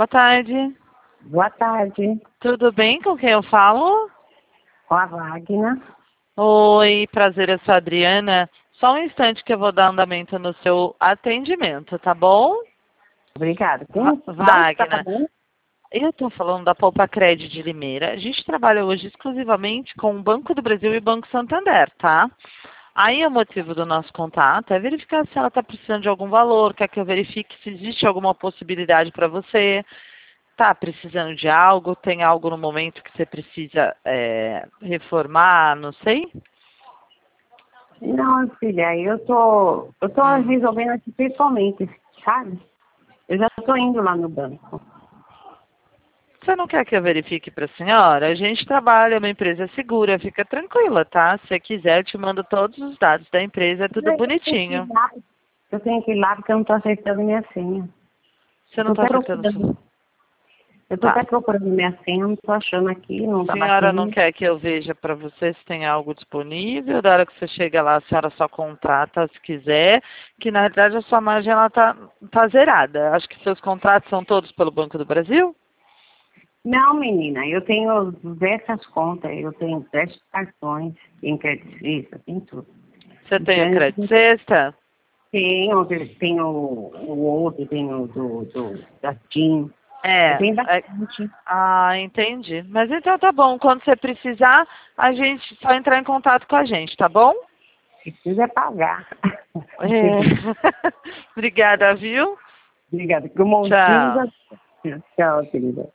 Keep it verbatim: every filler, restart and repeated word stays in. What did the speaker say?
Boa tarde. Boa tarde. Tudo bem? Com quem eu falo? Com a Wagner. Oi, prazer, eu sou a Adriana. Só um instante que eu vou dar andamento no seu atendimento, tá bom? Obrigada. Quem, Va- de onde você tá Wagner, falando? eu estou falando da Poupa Cred de Limeira. A gente trabalha hoje exclusivamente com o Banco do Brasil e o Banco Santander, tá? Aí o motivo do nosso contato é verificar se ela está precisando de algum valor, quer que eu verifique se existe alguma possibilidade para você. Tá precisando de algo? Tem algo no momento que você precisa é, reformar? Não sei. Não, filha, eu tô, eu tô Hum. resolvendo aqui pessoalmente, sabe? Eu já tô indo lá no banco. Você não quer que eu verifique para a senhora? A gente trabalha, é uma empresa segura, fica tranquila, tá? Se você quiser, eu te mando todos os dados da empresa, é tudo Eu tenho que ir bonitinho. lá, eu tenho que ir lá porque eu não tô acertando minha senha. Você Eu não tô está até acertando... procurando, su- eu tô até Tá. procurando minha senha, não tô achando aqui, não A tá senhora não batendo. quer que eu veja para você se tem algo disponível? Da hora que você chega lá, a senhora só contrata se quiser, que na verdade a sua margem ela tá, tá zerada. Acho que seus contratos são todos pelo Banco do Brasil? Não, menina, eu tenho diversas contas, eu tenho diversos cartões, tem crédito suíça, tem tudo. Você tem o crédito Então, sexta? tenho, tenho o outro, tenho do, do, da TIM. Eu É, tenho é. bastante. Ah, entendi. Mas então tá bom. Quando você precisar, a gente só entrar em contato com a gente, tá bom? Precisa pagar. É. Obrigada, viu? Obrigada. Que o montinho Tchau. já... Tchau, querida.